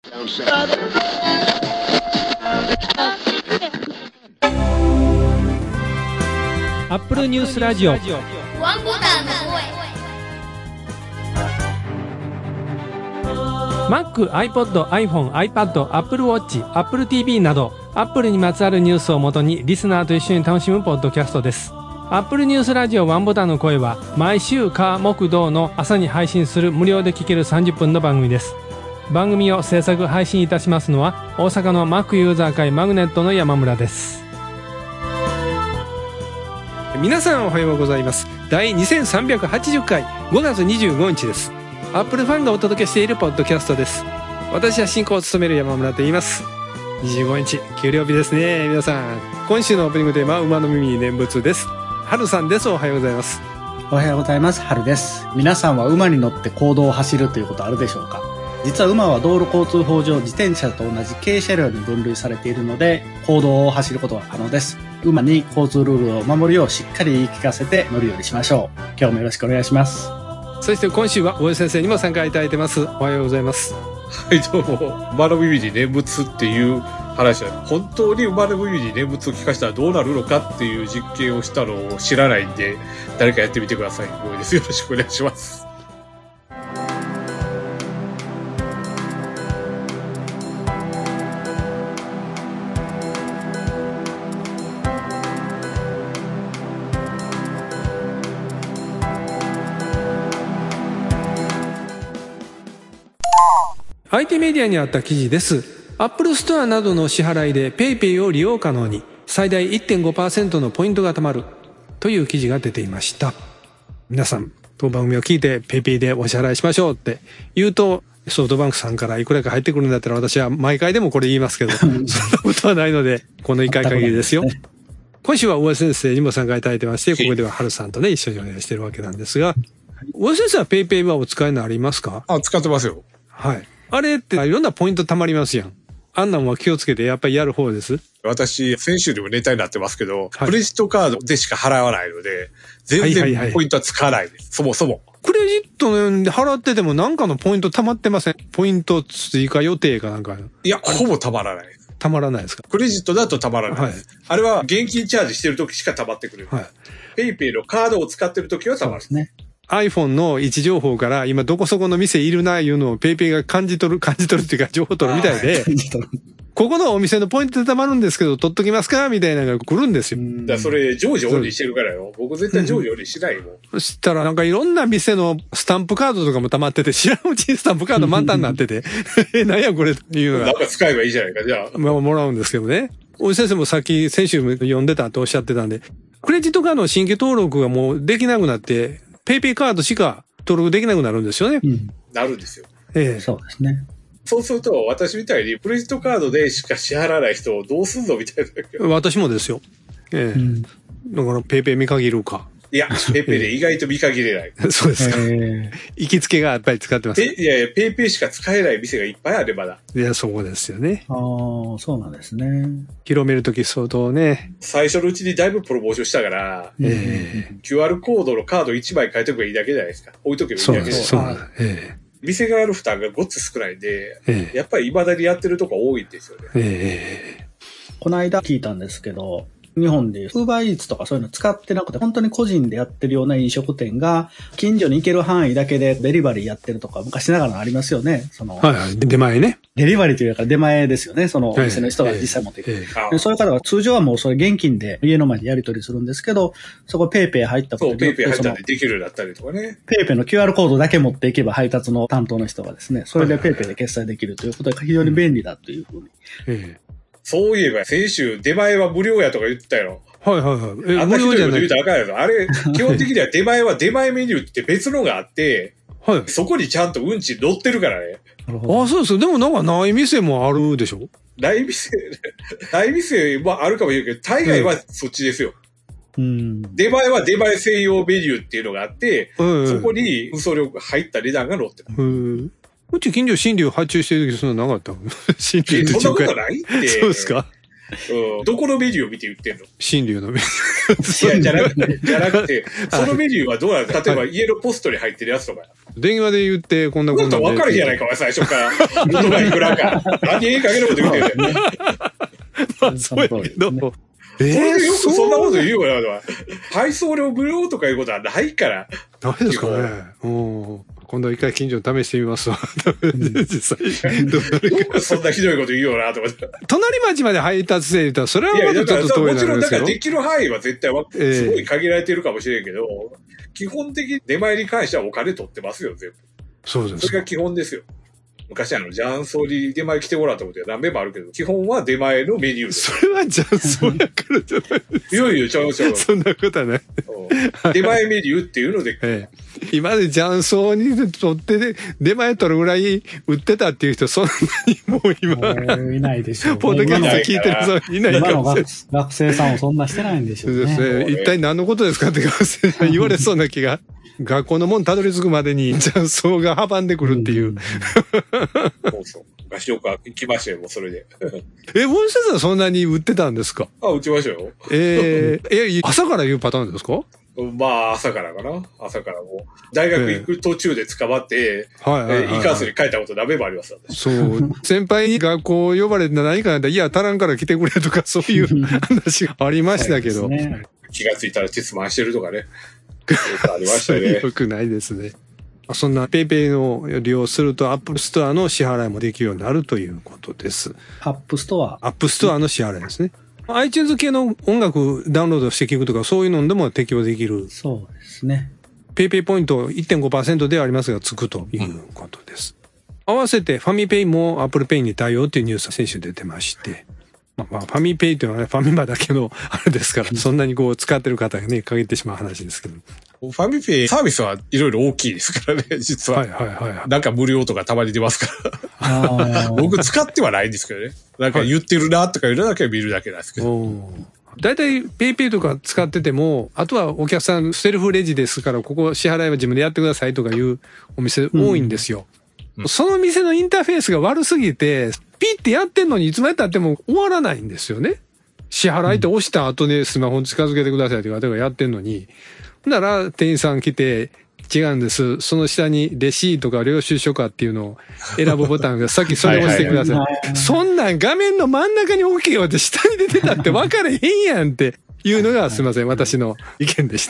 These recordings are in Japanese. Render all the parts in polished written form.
アップルニュースラジオワンボタンの声。Mac、iPod、iPhone、iPad、Apple Watch、Apple TV など Apple にまつわるニュースをもとにリスナーと一緒に楽しむポッドキャストです。Apple ニュースラジオワンボタンの声は毎週火木土の朝に配信する無料で聴ける30分の番組です。番組を制作配信いたしますのは大阪の Mac ユーザー会マグネットの山村です。皆さんおはようございます。第2380回5月25日です。アップルファンがお届けしているポッドキャストです。私は進行を務める山村と言います。25日給料日ですね。皆さん今週のオープニングテーマは馬の耳に念仏です。春さんです。おはようございます。 おはようございます。春です。皆さんは馬に乗って公道を走るということあるでしょうか。実は馬は道路交通法上自転車と同じ軽車両に分類されているので公道を走ることが可能です。馬に交通ルールを守るようしっかり言い聞かせて乗るようにしましょう。今日もよろしくお願いします。 そして今週は大江先生にも参加いただいてます。おはようございます。 はいどうも。馬の耳に念仏っていう話は本当に馬の耳に念仏を聞かせたらどうなるのかっていう実験をしたのを知らないんで誰かやってみてください。もうです。よろしくお願いします。 IT メディアにあった記事です。Apple Store などの支払いで PayPay を利用可能に最大 1.5% のポイントが貯まるという記事が出ていました。皆さん当番組を聞いて PayPay でお支払いしましょうって言うとソフトバンクさんからいくらか入ってくるんだったら私は毎回でもこれ言いますけどそんなことはないのでこの1回限りですよ。今週は大江先生にも参加いただいてましてここでは春さんとね一緒にお願いしてるわけなんですが大江先生は PayPay はお使いのありますか？ 使ってますよ。 はい。あれっていろんなポイント貯まりますやん。あんなんは気をつけてやっぱりやる方です。 私、先週でもネタになってますけど、クレジットカードでしか払わないので、全然ポイントは使わないです。そもそも。 クレジットで払っててもなんかのポイント貯まってません？ポイント追加予定かなんか。 いや、ほぼ貯まらない。 貯まらないですか？ クレジットだと貯まらないです。はい、あれは現金チャージしてる時しか貯まってくれる。はい。ペイペイのカードを使ってる時は貯まる。 そうですね。 iPhone の位置情報から今どこそこの店いるないうのを PayPay が感じ取るっていうか情報取るみたいで、ここのお店のポイントで貯まるんですけど取っときますかみたいなのが来るんですよ。 だそれ常時オンにしてるからよ。僕絶対常時オンにしないもん。 そしたらなんかいろんな店のスタンプカードとかも溜まってて知らんうちにスタンプカード満タンになってて何やこれっていうのが。 なんか使えばいいじゃないかじゃあ。 まあもらうんですけどね。大井先生も先週読んでたとおっしゃってたんで、クレジットカードの新規登録がもうできなくなって、PayPay カードしか登録できなくなるんですよね。 なるんですよ。 そうですね。 そうすると、私みたいにクレジットカードでしか支払わない人をどうすんのみたいな。 私もですよ。だからペイペイ見限るか。 いや、ペイペイで意外と見限れない。 そうですか。行きつけがやっぱり使ってます。 いやいや、ペイペイしか使えない店がいっぱいあるまだ。 いや、そうですよね。 ああ、そうなんですね。 広めるとき相当ね。 最初のうちにだいぶプロモーションしたから、QR コードのカード1枚変えとけばいいだけじゃないですか。置いとけばいいだけじゃないですか。店側の負担がごっつ少ないんで、やっぱり未だにやってるとこ多いんですよね。 この間聞いたんですけど、日本で UberEats とかそういうの使ってなくて、本当に個人でやってるような飲食店が、近所に行ける範囲だけでデリバリーやってるとか、昔ながらのありますよね。 はいはい、出前ね。 デリバリーというか出前ですよね。そのお店の人が実際持っていく。そういう方は通常はもうそれ現金で家の前でやり取りするんですけど、そこペイペイ入ったことで。そう、ペイペイ入ったんでできるようになったりとかね。 ペイペイの QR コードだけ持っていけば配達の担当の人がですね、それでペイペイで決済できるということが非常に便利だというふうに。 そういえば先週出前は無料やとか言ってたよ。 はいはいはい。 あんな人に言うとあかんやろ。あれ、基本的には出前は出前メニューって別のがあって、はい、そこにちゃんとうんち乗ってるからね。 あ、そうです。でもなんかない店もあるでしょ？ ない店はあるかもしれないけど、大概はそっちですよ。出前は出前専用メニューっていうのがあって、そこに運送料が入った値段が乗ってる。 うち近所新流発注してる時そんななかった。 新流ってそんなことないって。 そうですか。 どこのメニューを見て言ってんの？ 新流のメニュー。 いや、じゃなくて、そのメニューはどうなの？例えば家のポストに入ってるやつとか。 電話で言って、こんなこと。 分かるじゃないか、最初から。元がいくらか。何円かけること言ってるね。 まあ、そうやけど。 よくそんなこと言うよな。配送料無料とかいうことはないから。 ダメですかね。今度一回近所に試してみますわ。実際。 よくそんなひどいこと言うよなと思って。 隣町まで配達して言ったら、それはまだちょっと遠いな。 もちろん、だからできる範囲は絶対すごい限られてるかもしれんけど、基本的に出前に関してはお金取ってますよ、全部。 そうです。 それが基本ですよ。昔雀荘に出前来てもらったことは何べもあるけど、基本は出前のメニュー。 それは雀荘やからじゃないですか。 いやいや、ちゃう。 そんなことはない。 出前メニューっていうので。 今まで雀荘に取って出前取るぐらい売ってたっていう人、そんなにもう今。 いないでしょう。 ポッドキャスト聞いてる人いないかもしれない。 学生さんもそんなしてないんでしょうね。 そうですね。一体何のことですかって学生さん言われそうな気が。学校のもんたどり着くまでに雀荘が阻んでくるっていう。 そう。合唱家行きましたよ、もうそれで。 森先生はそんなに売ってたんですか？ 売ってましたよ。 朝から言うパターンですか？ まあ、朝からかな。朝からもう。大学行く途中で捕まって、行かずに帰ったことダメもあります。 そう。先輩に学校呼ばれて何かなんだ、いや、足らんから来てくれとか、そういう話がありましたけど。 ね、気がついたら鉄回してるとかね。ありましたね。 よくないですね。そんなPayPayを利用すると App Store の支払いもできるようになるということです。 App Store の支払いですね。iTunes 系の音楽ダウンロードして聴くとかそういうのでも適用できる。 そうですね。 PayPay ポイント 1.5% ではありますがつくということです。合わせてファミペイも Apple Pay に対応というニュースが先週出てまして。ファミペイというのはね、ファミマだけのあれですから、そんなに使ってる方がね、限ってしまう話ですけど。 ファミペイサービスはいろいろ大きいですからね、実は。なんか無料とかたまに出ますから。僕使ってはないんですけどね。なんか言ってるなとかいうのだけは見るだけなんですけど。 だいたいペイペイとか使ってても、あとはお客さんセルフレジですから、ここ支払いは自分でやってくださいとかいうお店多いんですよ。その店のインターフェースが悪すぎて、ピッてやってんのにいつまで経っても終わらないんですよね。支払いって押した後でスマホに近づけてくださいって方がやってんのに。なら店員さん来て、違うんです。その下にレシートか領収書かっていうのを選ぶボタンがさっきそれ押してください。そんなん画面の真ん中に置けよって下に出てたって分かれへんやんっていうのがすいません。私の意見でした。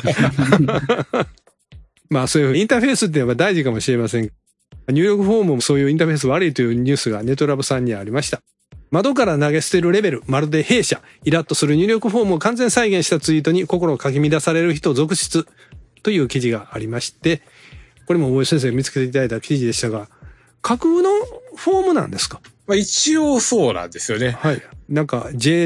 まあそういうインターフェースってやっぱ大事かもしれません。入力フォームもそういうインターフェース悪いというニュースがネトラボさんにありました。窓から投げ捨てるレベル、まるで弊社、イラッとする入力フォームを完全再現したツイートに心をかき乱される人続出という記事がありまして、これも大江先生が見つけていただいた記事でしたが、架空のフォームなんですか？ 一応そうなんですよね。 はい。なんか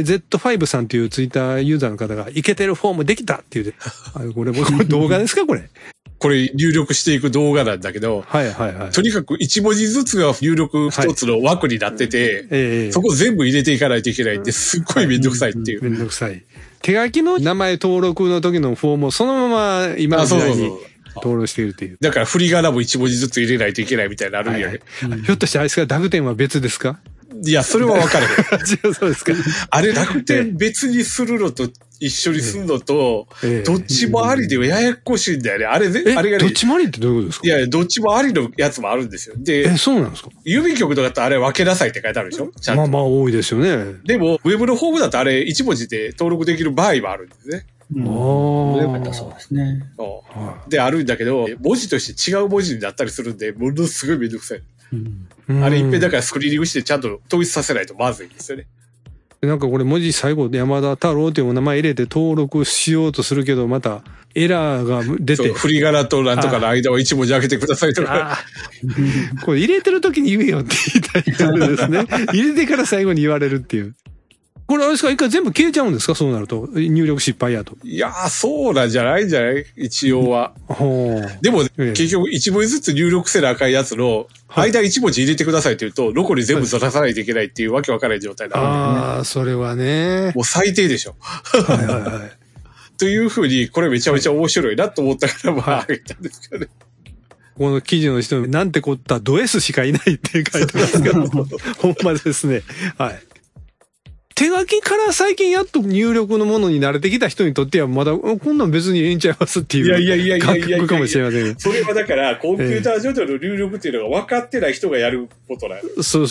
JZ5 さんというツイッターユーザーの方がイケてるフォームできたっていうこれ動画ですかこれ？ これ入力していく動画なんだけど、とにかく1文字ずつが入力一つの枠になってて、そこ全部入れていかないといけないってすっごいめんどくさいっていう。 めんどくさい。手書きの名前登録の時のフォームをそのまま今の時代に登録しているという。 だから振り仮名も1文字ずつ入れないといけないみたいなのあるんやね。 ひょっとしてあれですか、濁点は別ですか？ いや、それは分かる。 そうですか。 あれ、濁点別にするのと一緒にするのと、どっちもありでややこしいんだよね。あれがね。 どっちもありってどういうことですか？ いや、どっちもありのやつもあるんですよ。で、 そうなんですか？ 郵便局とかだとあれ分けなさいって書いてあるでしょ？ちゃんと。 まあ多いですよね。 でも、ウェブのフォームだとあれ1文字で登録できる場合もあるんですね。 よかったそうですね。 で、あるんだけど、文字として違う文字になったりするんで、ものすごいめんどくさい。あれ一遍だからスクリーニングしてちゃんと統一させないとまずいんですよね。 なんかこれ文字最後山田太郎というお名前入れて登録しようとするけど、またエラーが出て。 振り仮名となんとかの間は一文字開けてくださいとか。 これ入れてる時に言えよって言いたいからですね。入れてから最後に言われるっていう。これあれですか、一回全部消えちゃうんですか？そうなると。入力失敗やと。 いやー、そうなんじゃないんじゃない一応は。でも、結局一文字ずつ入力せなあかんやつの、間一文字入れてくださいって言うと、残り全部ずらさないといけないっていうわけわからない状態になるんだよね。 ああ、それはね。 もう最低でしょ。というふうに、これめちゃめちゃ面白いなと思ったから、まあ、あげたんですけどね。 この記事の人、なんてこったド S しかいないって書いてますけど、ほんまですね。はい。 手書きから最近やっと入力のものに慣れてきた人にとってはまだこんなん別にええんちゃいますっていう感覚かもしれません。 それはだからコンピューター上での入力っていうのが分かってない人がやることなん。 そう。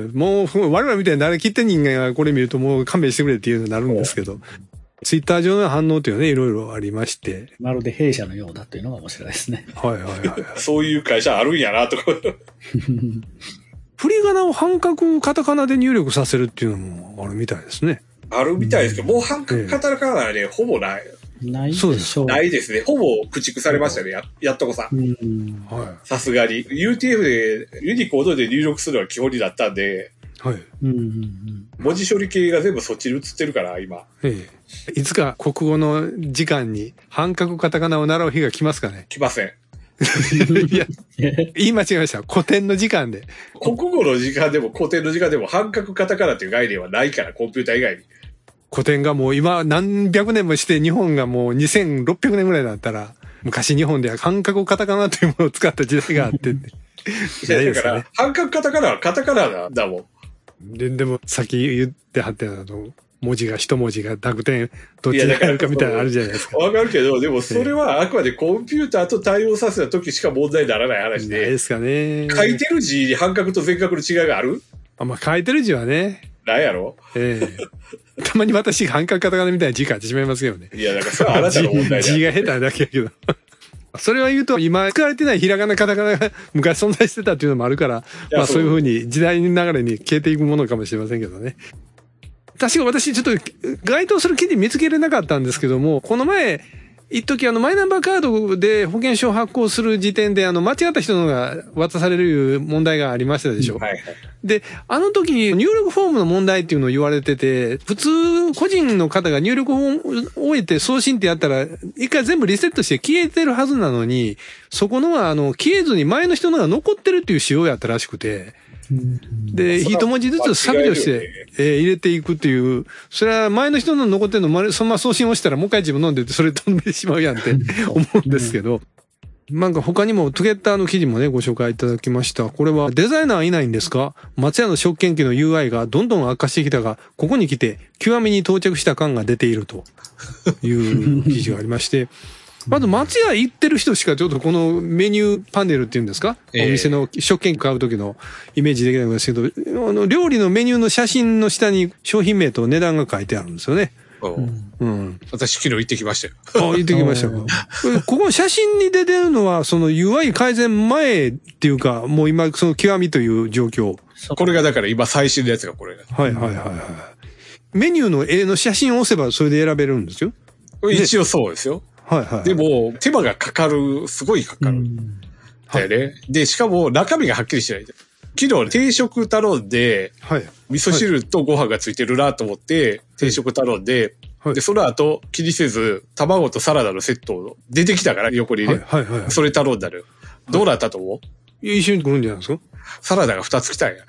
もう我々みたいに慣れきって人間がこれ見るともう勘弁してくれっていうのになるんですけど、ツイッター上の反応っていうのはね、いろいろありまして。 まるで弊社のようだというのが面白いですね。 はい。 そういう会社あるんやなとか。 振り仮名を半角カタカナで入力させるっていうのもあるみたいですね。 あるみたいですけど、もう半角カタカナはね、ほぼない。 ないでしょう。 ないですね。ほぼ駆逐されましたね。やっとこさ。さすがに。UTF で、ユニコードで入力するのが基本になったんで、 はい。 文字処理系が全部そっちに移ってるから、今。 いつか国語の時間に半角カタカナを習う日が来ますかね？ 来ません。 いや、言い間違えました。古典の時間で。 国語の時間でも古典の時間でも半角カタカナっていう概念はないから、コンピューター以外に。 古典がもう今何百年もして日本がもう2600年ぐらいだったら、昔日本では半角カタカナというものを使った時代があって。 だから、半角カタカナはカタカナだもん。でも、さっき言ってはった文字が一文字が濁点どっちに入るかみたいなのあるじゃないですか。 わかるけど、でもそれはあくまでコンピューターと対応させた時しか問題にならない話で。 ないですかね。 書いてる字に半角と全角の違いがある？ 書いてる字はね。 なんやろ？ たまに私半角カタカナみたいな字書いてしまいますけどね。 いや、だからそれはあなたの問題だよ。 字が下手なだけやけど。それは言うと、今使われてないひらがなカタカナが昔存在してたっていうのもあるから、そういうふうに時代の流れに消えていくものかもしれませんけどね。確か私ちょっと該当する記事見つけれなかったんですけども、この前、一時マイナンバーカードで保険証を発行する時点で間違った人のが渡される問題がありましたでしょ。で、あの時入力フォームの問題っていうのを言われてて、普通個人の方が入力を終えて送信ってやったら、一回全部リセットして消えてるはずなのに、そこのは消えずに前の人のが残ってるっていう仕様やったらしくて、で、一文字ずつ削除して、入れていくっていう、それは前の人の残ってるの、そのまま送信をしたらもう一回自分飲んでて、それ飛んでしまうやんって思うんですけど、なんか他にもトゥゲッターの記事もね、ご紹介いただきました。これはデザイナーいないんですか？松屋の食券機の UI がどんどん悪化してきたが、ここに来て極みに到着した感が出ているという記事がありまして、まず松屋行ってる人しかちょっとこのメニューパネルっていうんですか、お店の食券買う時のイメージできないんですけど、料理のメニューの写真の下に商品名と値段が書いてあるんですよね。 私昨日行ってきましたよ。 行ってきましたか。ここ写真に出てるのはその UI 改善前っていうか、もう今その極みという状況。 これがだから今最新のやつがこれ。 メニューの絵の写真を押せばそれで選べるんですよ。 一応そうですよ。でも、手間がかかる、すごいかかる。だよね。で、しかも中身がはっきりしてない。昨日定食頼んで、味噌汁とご飯がついてるなと思って、定食頼んで、で、その後気にせず、卵とサラダのセット出てきたから、横にね。それ頼んだのよ。どうなったと思う？ 一緒に来るんじゃないですか？ サラダが2つ来たんや。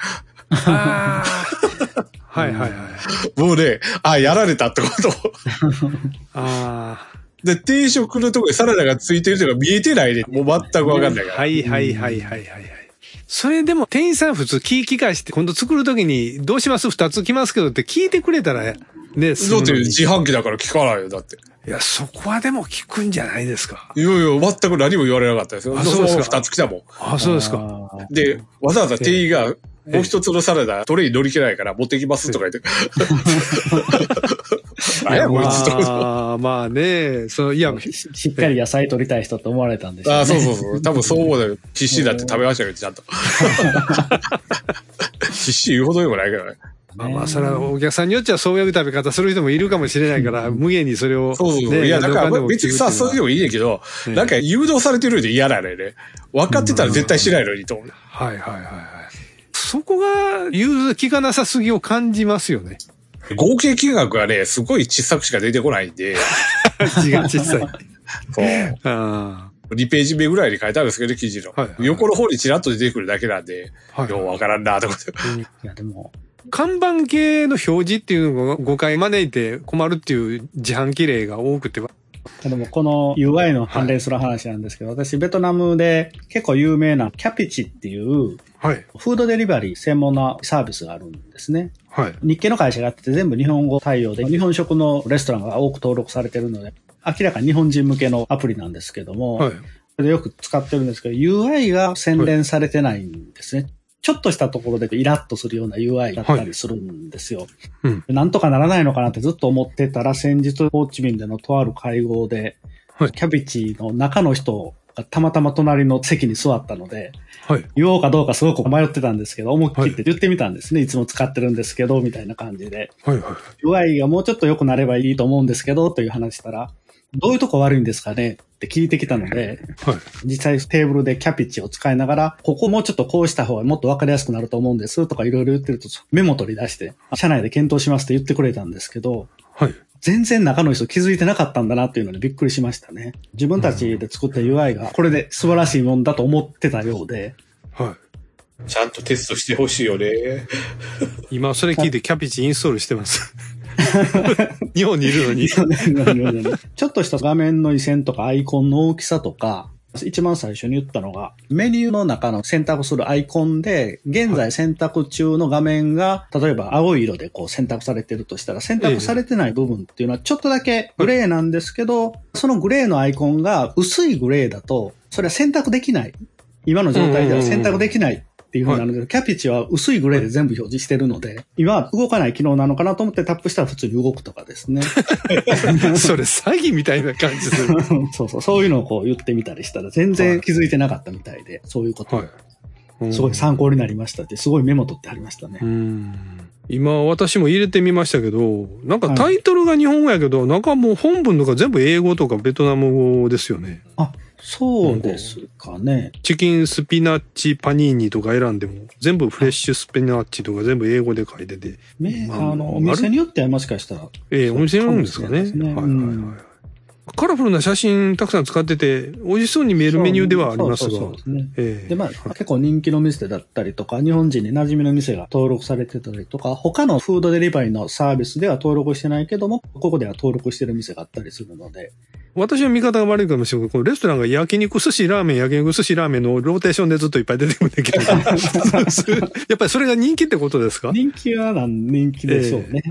もうね、やられたってこと。で、定食のところにサラダがついてるとか見えてないで、もう全くわかんないから。 それでも店員さん普通聞かして、今度作るときにどうします？ 2 つ来ますけどって聞いてくれたらね。だって自販機だから聞かないよ、だって。 いや、そこはでも聞くんじゃないですか。 いや、全く何も言われなかったですよ。そうですか。2つ来たもん。 そうですか。 で、わざわざ店員が、もう一つのサラダトレイに乗り切れないから持ってきますとか言って。まあね、 しっかり野菜取りたい人って思われたんでしょうね。 そう。多分そう思うよ。必死になって食べましたけど、ちゃんと。必死言うほどでもないけどね。 それはお客さんによっちゃそういう食べ方する人もいるかもしれないから、無限にそれを。 いや、だから別にさ、そういうのもいいねんけど、なんか誘導されてるようで嫌なのよね。分かってたら絶対しないのにと思う。 そこが融通効かなさすぎを感じますよね。 合計金額がね、すごい小さくしか出てこないんで。 字が小さい。 そう。2ページ目ぐらいに書いてあるんですけど、記事の。横の方にチラッと出てくるだけなんで、ようわからんなと思って。 いや、でも。 看板系の表示っていうのが誤解招いて困るっていう自販機例が多くて。 でもこの UI の関連する話なんですけど、私ベトナムで結構有名なキャピチっていうはい。 フードデリバリー専門のサービスがあるんですね。 はい。 日系の会社があって全部日本語対応で、日本食のレストランが多く登録されているので、明らかに日本人向けのアプリなんですけども、はい。それでよく使ってるんですけど、UI が洗練されてないんですね。はい、ちょっとしたところでイラッとするような UI だったりするんですよ。はい、なんとかならないのかなってずっと思ってたら、先日ホーチミンでのとある会合で、はい、キャビチの中の人がたまたま隣の席に座ったので、はい、言おうかどうかすごく迷ってたんですけど、思い切って言ってみたんですね。はい、いつも使ってるんですけど、みたいな感じで。はいはい、UI がもうちょっと良くなればいいと思うんですけど、という話したら、どういうとこ悪いんですかねって聞いてきたので、はい、実際テーブルでキャピチを使いながら、ここもうちょっとこうした方がもっと分かりやすくなると思うんですとかいろいろ言ってるとメモ取り出して、社内で検討しますって言ってくれたんですけど、はい、全然中の人気づいてなかったんだなっていうのにびっくりしましたね。自分たちで作った UI がこれで素晴らしいもんだと思ってたようで、 はい、ちゃんとテストしてほしいよね。 今それ聞いてキャピチインストールしてます。日本にいるのに。 ちょっとした画面の移線とかアイコンの大きさとか、一番最初に言ったのが、メニューの中の選択するアイコンで、現在選択中の画面が、例えば青い色でこう選択されてるとしたら、選択されてない部分っていうのはちょっとだけグレーなんですけど、そのグレーのアイコンが薄いグレーだと、それは選択できない。今の状態では選択できない。っていう風なので、キャピチは薄いグレーで全部表示してるので、今は動かない機能なのかなと思ってタップしたら普通に動くとかですね。 それ詐欺みたいな感じする。 そういうのをこう言ってみたりしたら全然気づいてなかったみたいで、そういうこと。はい、すごい参考になりましたって、すごいメモ取ってありましたね。 今私も入れてみましたけど、なんかタイトルが日本語やけど、なんかもう本文とか全部英語とかベトナム語ですよね。 あ、そうですかね。 チキンスピナッチパニーニとか選んでも、全部フレッシュスピナッチとか全部英語で書いてて。 お店によってはもしかしたら。 お店によるんですかね。はいはいはい。カラフルな写真たくさん使ってて、美味しそうに見えるメニューではありますが。そうですね。 で、結構人気の店だったりとか、日本人に馴染みの店が登録されてたりとか、他のフードデリバリーのサービスでは登録してないけども、ここでは登録してる店があったりするので。 私は見方が悪いかもしれないけど、レストランが焼肉寿司ラーメン、焼肉寿司ラーメンのローテーションでずっといっぱい出てくるんだけど。やっぱりそれが人気ってことですか？ 人気は人気でしょうね。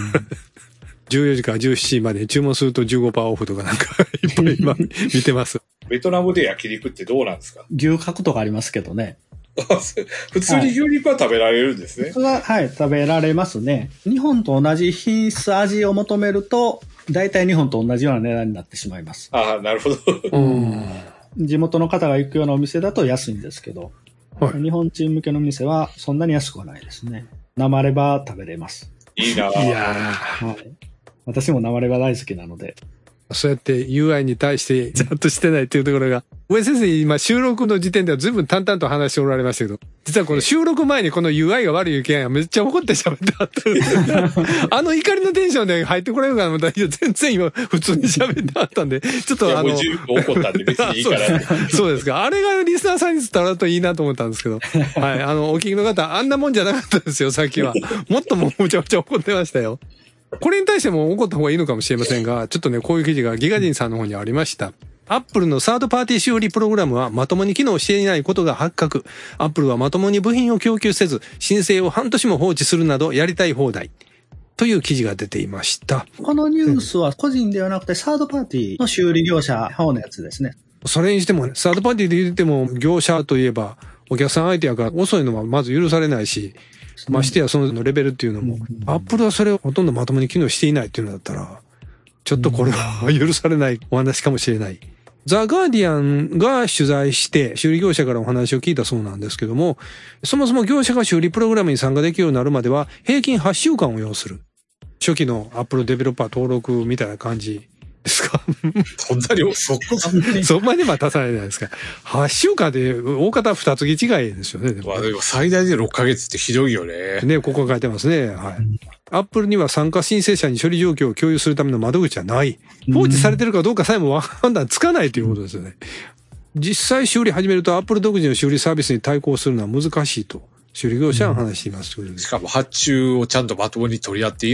14時から17時まで注文すると 15% オフとかなんかいっぱい今見てます。 ベトナムで焼肉ってどうなんですか？ 牛角とかありますけどね。 普通に牛肉は食べられるんですね。 普通は、はい、食べられますね。日本と同じ品質、味を求めると、大体日本と同じような値段になってしまいます。 ああ、なるほど。 地元の方が行くようなお店だと安いんですけど、はい、日本人向けの店はそんなに安くはないですね。生レバー食べれます。 いいなぁ。 いやー、はい。私も生レバ大好きなので。 そうやって UI に対してちゃんとしてないっていうところが、上先生今収録の時点では随分淡々と話しておられましたけど、実はこの収録前にこの UI が悪い意見がめっちゃ怒って喋ってあったんですあの怒りのテンションで入ってこれるかなと思ったら、全然今普通に喋ってあったんで、ちょっともう十分怒ったんで別にいいから。 そうですか。あれがリスナーさんに伝わるといいなと思ったんですけど、はい、お聞きの方、あんなもんじゃなかったですよ、さっきは。もっともうむちゃむちゃ怒ってましたよ。これに対しても怒った方がいいのかもしれませんが、ちょっとね、こういう記事がギガ人さんの方にありました。アップルのサードパーティー修理プログラムはまともに機能していないことが発覚。アップルはまともに部品を供給せず、申請を半年も放置するなどやりたい放題。という記事が出ていました。 このニュースは個人ではなくてサードパーティーの修理業者方のやつですね。 それにしてもね、サードパーティーで言っても業者といえばお客さん相手やから遅いのはまず許されないし、ましてやそのレベルっていうのも、アップルはそれをほとんどまともに機能していないっていうのだったら、ちょっとこれは許されないお話かもしれない。ザ・ガーディアンが取材して修理業者からお話を聞いたそうなんですけども、そもそも業者が修理プログラムに参加できるようになるまでは平均8週間を要する。初期のアップルデベロッパー登録みたいな感じですかそんなにそんなに待たさないじゃないですか。8週間で大方2月違いですよね。 でも最大で6ヶ月ってひどいよね。 ね、ここ書いてますね。はい。アップルには参加申請者に処理状況を共有するための窓口はない。放置されてるかどうかさえも判断つかないということですよね。実際修理始めるとアップル独自の修理サービスに対抗するのは難しいと。修理業者は話しています。 しかも発注をちゃんとまともに取り合っていないっ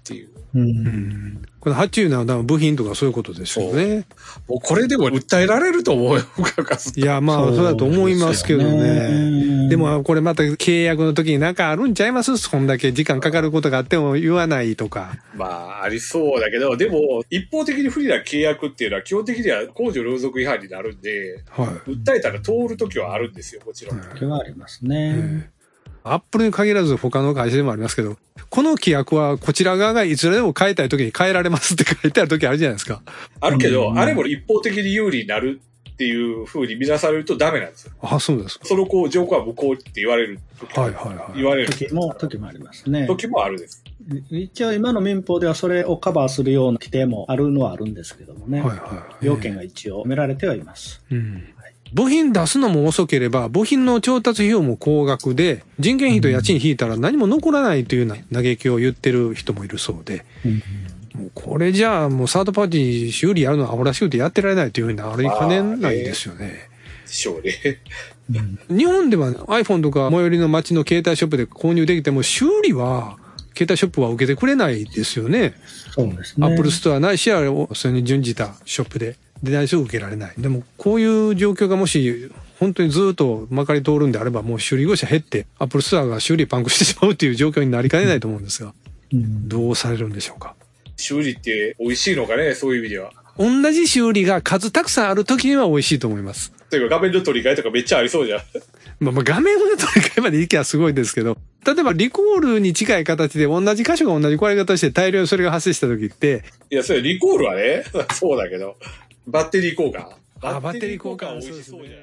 っていう。 この発注の部品とかそういうことでしょうね。 もうこれでも訴えられると思うよ、 いや、まあ、そうだと思いますけどね。でも、これまた契約の時になんかあるんちゃいます？そんだけ時間かかることがあっても言わないとか。 まあ、ありそうだけど、でも、一方的に不利な契約っていうのは基本的には公序良俗違反になるんで、訴えたら通る時はあるんですよ、もちろん。 それはありますね。 アップルに限らず他の会社でもありますけど、この規約はこちら側がいつでも変えたい時に変えられますって書いてある時あるじゃないですか。 あるけど、あれも一方的に有利になるっていう風に見なされるとダメなんですよ。 あ、そうですか。 その条項は無効って言われる時言われる時もありますね。 時もあるです。 一応今の民法ではそれをカバーするような規定もあるのはあるんですけどもね。要件が一応決められてはいます。 部品出すのも遅ければ、部品の調達費用も高額で、人件費と家賃引いたら何も残らないというような嘆きを言ってる人もいるそうで、もうこれじゃあもうサードパーティー修理やるのはアホらしくてやってられないというふうになりかねないですよね。 でしょうね。 日本では iPhone とか最寄りの街の携帯ショップで購入できても、修理は携帯ショップは受けてくれないですよね。 そうですね。 Apple ストアないしはそれに準じたショップで。でないと受けられない。でも、こういう状況がもし、本当にずっとまかり通るんであれば、もう修理業者減って、アップルストアが修理パンクしてしまうっていう状況になりかねないと思うんですが、どうされるんでしょうか。 修理って美味しいのかね、そういう意味では。 同じ修理が数たくさんある時には美味しいと思います。 というか画面の取り替えとかめっちゃありそうじゃん。 まあ画面の取り替えまでいけばすごいですけど、例えばリコールに近い形で同じ箇所が同じ壊れ方して大量にそれが発生した時って、 いや、それリコールはね、そうだけど、バッテリー交換。 バッテリー交換美味しそうじゃない。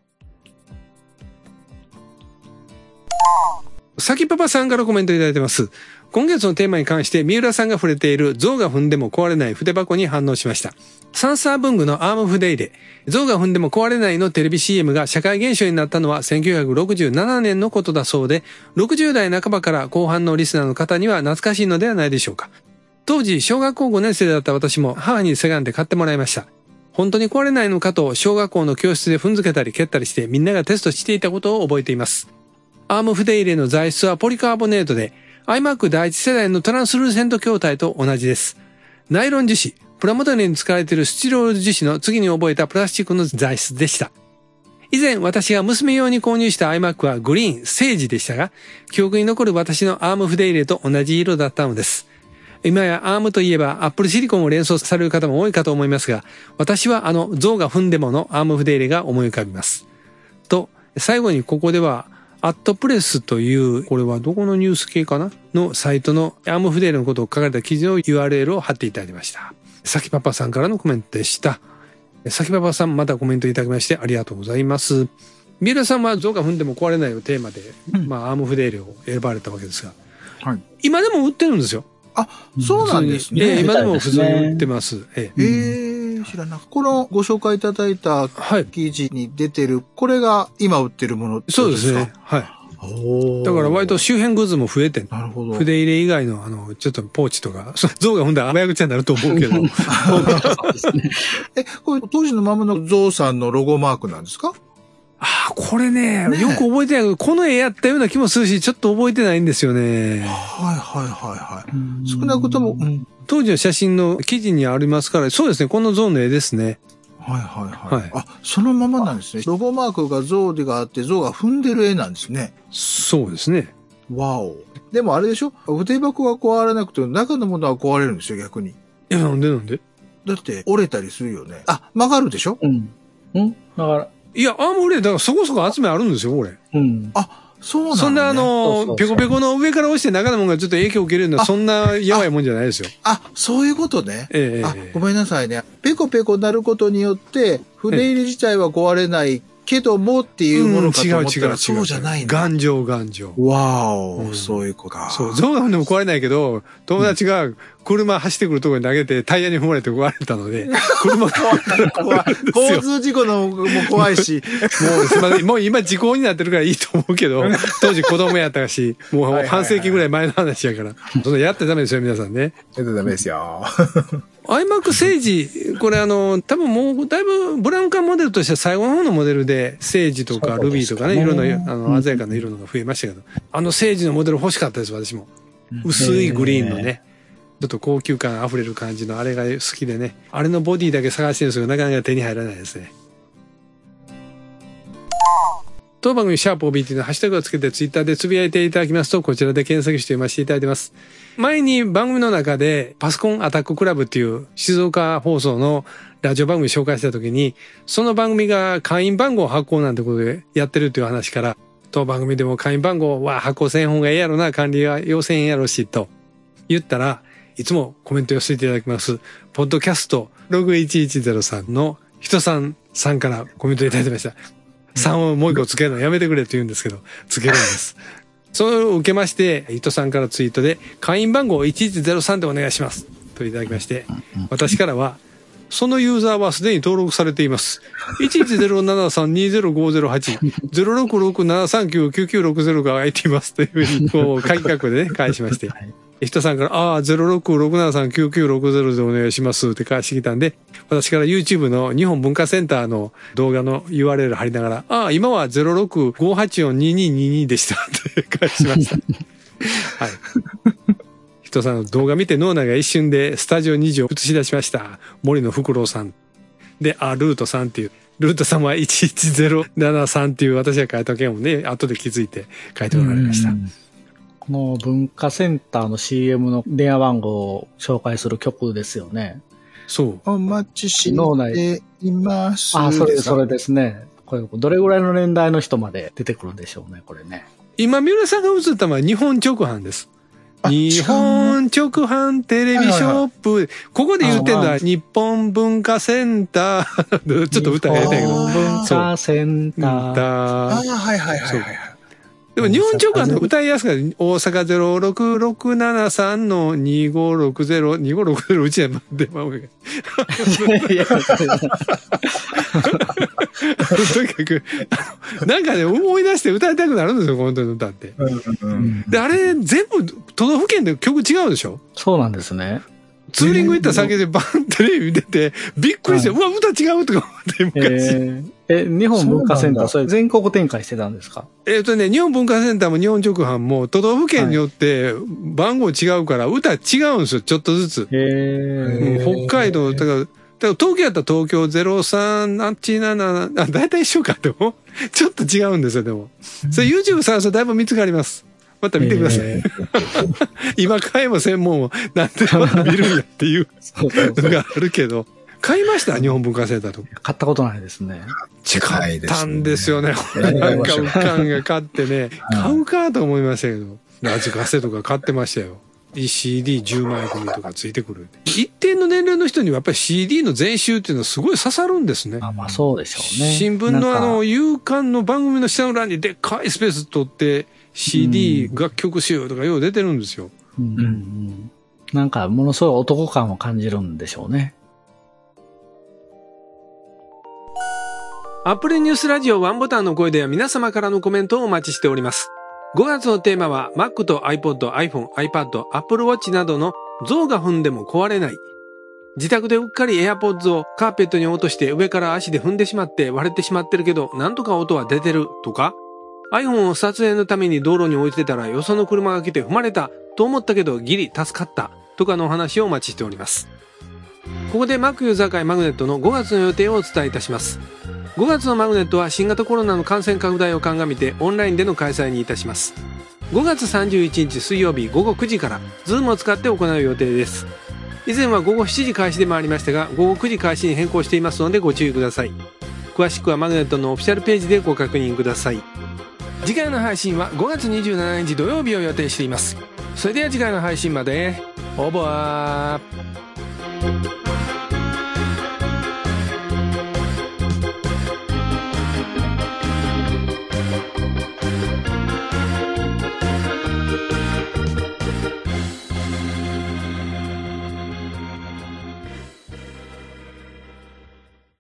さきパパさんからコメントいただいてます。今月のテーマに関して三浦さんが触れている象が踏んでも壊れない筆箱に反応しました。サンサー文具のアーム筆入れ、象が踏んでも壊れないのテレビ CM が社会現象になったのは1967年のことだそうで、60代半ばから後半のリスナーの方には懐かしいのではないでしょうか。当時小学校5年生だった私も母にせがんで買ってもらいました。本当に壊れないのかと小学校の教室で踏んづけたり蹴ったりしてみんながテストしていたことを覚えています。アーム筆入れの材質はポリカーボネートで iMac 第一世代のトランスルーセント筐体と同じです。ナイロン樹脂、プラモデルに使われているスチロール樹脂の次に覚えたプラスチックの材質でした。以前私が娘用に購入した iMac はグリーン、セージでしたが、記憶に残る私のアーム筆入れと同じ色だったのです。今やアームといえばアップルシリコンを連想される方も多いかと思いますが、私は象が踏んでものアーム筆入れが思い浮かびます。と、最後にここでは、アットプレスという、これはどこのニュース系かなのサイトのアーム筆入れのことを書かれた記事の URL を貼っていただきました。さきパパさんからのコメントでした。さきパパさんまたコメントいただきましてありがとうございます。三浦さんは象が踏んでも壊れないをテーマで、アーム筆入れを選ばれたわけですが、はい、今でも売ってるんですよ。 あ、そうなんですね。 今でも普通に売ってます。 知らなかった。このご紹介いただいた記事に出てる、これが今売ってるものですか？ そうですね。はい。だから割と周辺グッズも増えて、 なるほど。 筆入れ以外のちょっとポーチとか、象が踏んだら甘やぐちゃになると思うけど。 これ当時のままの象さんのロゴマークなんですか？ これね、よく覚えてないけど、この絵やったような気もするし、ちょっと覚えてないんですよね。 はい。少なくとも、 当時の写真の記事にありますから、そうですね、この象の絵ですね。 はい。あ、そのままなんですね。ロゴマークが象でがあって、象が踏んでる絵なんですね。 そうですね。 わお。でもあれでしょ？筆箱が壊れなくても中のものは壊れるんですよ、逆に。 いや、なんでだって折れたりするよね。あ、曲がるでしょ？ だから。 いや、アームフレーだからそこそこ集めあるんですよ、これ。 あ、そうなんだ、ね。 そんなペコペコの上から落ちて中のものがちょっと影響を受けるような、そんな弱いもんじゃないですよ。 そういうことね。ごめんなさいね。ペコペコなることによって、筆入れ自体は壊れないけどもっていうものかと思ったらそうじゃないんだ。 頑丈。 わお、そういうことか。 そう、象が踏んでも壊れないけど、友達が車走ってくるところに投げてタイヤに踏まれて壊れたので、車が怖い。交通事故のも怖いし。 もうすいません。もう今時効になってるからいいと思うけど、当時子供やったし、もう半世紀ぐらい前の話やから。そんなやってダメですよ、皆さんね。 やってダメですよ。 iMac セージ、これ多分もうだいぶブラウン管モデルとしては最後の方のモデルで、セージとかルビーとかね、色の、鮮やかな色のが増えましたけど、セージのモデル欲しかったです、私も。薄いグリーンのね。 ちょっと高級感あふれる感じのあれが好きでね、あれのボディだけ探してるんですけど、なかなか手に入らないですね。当番組シャープ OBT のハッシュタグをつけてツイッターでつぶやいていただきますと、こちらで検索して読ませていただいてます。前に番組の中でパソコンアタッククラブっていう静岡放送のラジオ番組紹介した時に、その番組が会員番号発行なんてことでやってるっていう話から、当番組でも会員番号は発行せん方がええやろな、管理は要せんやろしと言ったら、いつもコメント寄せていただきます、ポッドキャストログ1103の人さんさんからコメントいただいてました。3をもう一個つけるのやめてくれって言うんですけど、つけるんです。それを受けまして、伊藤さんからツイートで、会員番号1103でお願いします。といただきまして、私からは、そのユーザーはすでに登録されています。1107320508、0667399960が空いています。というふうに、こう、鍵括弧でね、返しまして。人さんから、0667399960でお願いしますって返してきたんで、私から YouTube の日本文化センターの動画の URL 貼りながら、今は 0658422222 でしたって返しました。はい。人さんの動画見て脳内が一瞬でスタジオ2時を映し出しました。森野福郎さん。で、ルートさんっていう。ルートさんは11073っていう私が書いた件をね、後で気づいて書いておられました。 この文化センターの CM の電話番号を紹介する曲ですよね。 そう。 お待ちしています。 それですね。これ、どれぐらいの年代の人まで出てくるんでしょうね、これね。 今、三浦さんが映ったのは日本直販です。日本直販テレビショップ。ここで言ってんのは日本文化センター。ちょっと歌やりたいけど。 日本文化センター。 はい。 でも日本直販の歌いやすかった。大阪06673の2560、2560うちで出まうけど。とにかく、なんかね、思い出して歌いたくなるんですよ、本当に歌って。で、あれ、全部、都道府県で曲違うでしょ？ そうなんですね。 ツーリング行った先でバンテレビ見てて、びっくりして、うわ、歌違うとか思って昔。 日本文化センター、それ全国展開してたんですか？ 日本文化センターも日本直販も都道府県によって番号違うから歌違うんですよ、ちょっとずつ。北海道、だから東京やったら東京0387、だいたい一緒か、でも。ちょっと違うんですよ、でも。それ YouTube 探すとだいぶ見つかります。また見てください。今買えば専門をなんでまた見るんやっていうのがあるけど。買いました日本文化センターと。 買ったことないですね。 買ったんですよね。なんかうかんが買ってね、買うかと思いましたけど、ラジカセとか買ってましたよ。CD10 枚組とかついてくる。一定の年齢の人にはやっぱり CD の全集っていうのはすごい刺さるんですね。 まあそうでしょうね。 新聞の夕刊の番組の下の欄にでっかいスペース取って、CD 楽曲集とかよう出てるんですよ。 なんかものすごい男感を感じるんでしょうね。 アップルニュースラジオワンボタンの声では皆様からのコメントをお待ちしております。5月のテーマは Mac と iPod、iPhone、iPad、Apple Watch などの象が踏んでも壊れない。自宅でうっかり AirPods をカーペットに落として上から足で踏んでしまって割れてしまってるけどなんとか音は出てるとか、iPhone を撮影のために道路に置いてたらよその車が来て踏まれたと思ったけどギリ助かったとかのお話をお待ちしております。ここで Mac ユーザー会マグネットの5月の予定をお伝えいたします。5月のマグネットは新型コロナの感染拡大を鑑みてオンラインでの開催にいたします。5月31日水曜日午後9時から Zoom を使って行う予定です。以前は午後7時開始でもありましたが午後9時開始に変更していますのでご注意ください。詳しくはマグネットのオフィシャルページでご確認ください。次回の配信は5月27日土曜日を予定しています。それでは次回の配信までオーバー。